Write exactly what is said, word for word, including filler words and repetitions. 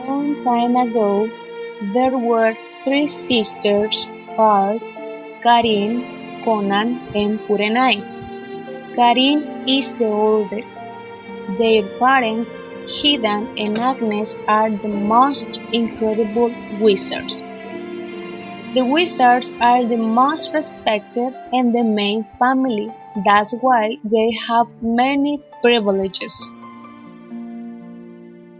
long time ago, there were three sisters called Karin, Conan, and Kurenai. Karin is the oldest. Their parents, Hidan and Agnes, are the most incredible wizards. The wizards are the most respected and the main family. That's why they have many privileges.